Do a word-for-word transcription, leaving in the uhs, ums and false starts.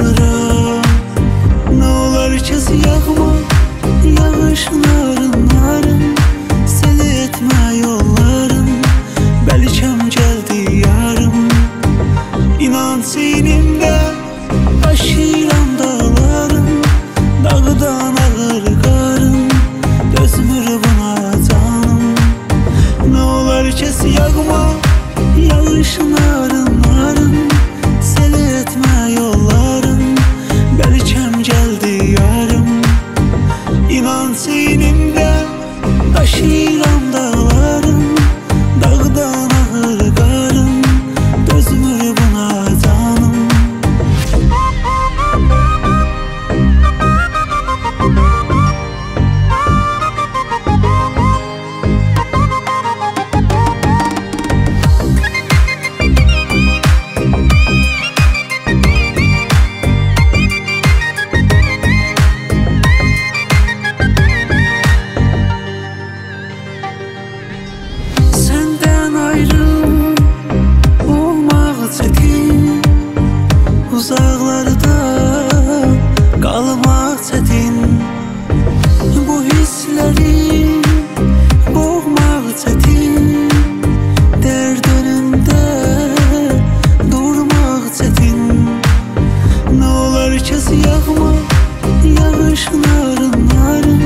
kalıram. Ne olar kez yağma yağışın narın narın, seni etme yollarım, belkem geldi yarım. İnan sinimde aşıram dağlarım, dağdan ağır karım, dözmür buna canım. Ne olar kez yağma yağışın narın narın, seni etme yollarım, belkem geldi yarım. İnan sinimde aşıram dağlarım, dağdan ağır karım, dözmür buna canım. Senden ayrı olmaq çətin, uzaqlarda qalmaq çətin. Bu hissləri boğmaq çətin, dərd önündə durmaq çətin. Nə olar kez yağma yağışın narın narın,